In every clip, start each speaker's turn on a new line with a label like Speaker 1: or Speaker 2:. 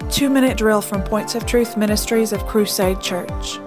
Speaker 1: 2-minute drill from Points of Truth Ministries of Crusade Church.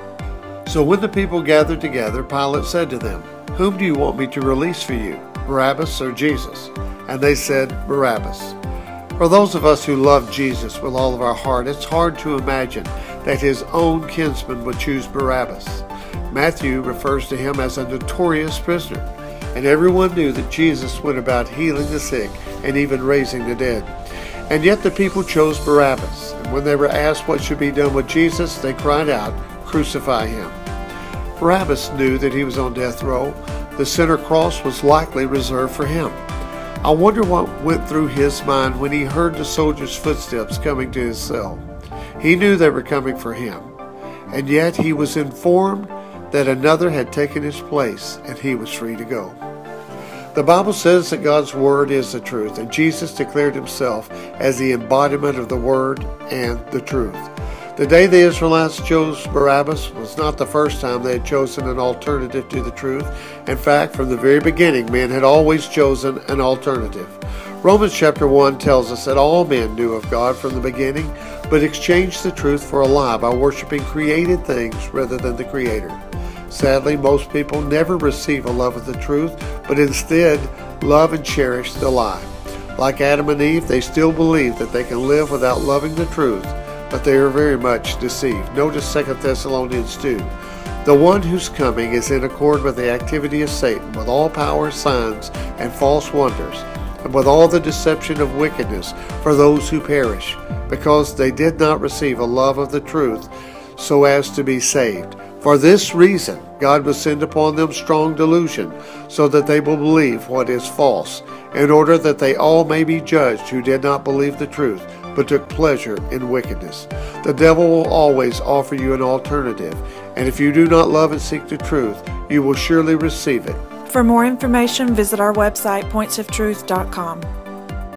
Speaker 2: So when the people gathered together, Pilate said to them, "Whom do you want me to release for you, Barabbas or Jesus?" And they said, "Barabbas." For those of us who love Jesus with all of our heart, it's hard to imagine that his own kinsman would choose Barabbas. Matthew refers to him as a notorious prisoner, and everyone knew that Jesus went about healing the sick and even raising the dead. And yet the people chose Barabbas, and when they were asked what should be done with Jesus, they cried out, "Crucify him." Barabbas knew that he was on death row. The center cross was likely reserved for him. I wonder what went through his mind when he heard the soldiers' footsteps coming to his cell. He knew they were coming for him, and yet he was informed that another had taken his place and he was free to go. The Bible says that God's Word is the truth, and Jesus declared himself as the embodiment of the Word and the truth. The day the Israelites chose Barabbas was not the first time they had chosen an alternative to the truth. In fact, from the very beginning, men had always chosen an alternative. Romans chapter 1 tells us that all men knew of God from the beginning, but exchanged the truth for a lie by worshiping created things rather than the Creator. Sadly, most people never receive a love of the truth, but instead love and cherish the lie. Like Adam and Eve, they still believe that they can live without loving the truth, but they are very much deceived. Notice 2 Thessalonians 2. The one who's coming is in accord with the activity of Satan, with all power, signs, and false wonders, and with all the deception of wickedness for those who perish, because they did not receive a love of the truth so as to be saved. For this reason, God will send upon them strong delusion, so that they will believe what is false, in order that they all may be judged who did not believe the truth, but took pleasure in wickedness. The devil will always offer you an alternative, and if you do not love and seek the truth, you will surely receive it.
Speaker 1: For more information, visit our website, pointsoftruth.com.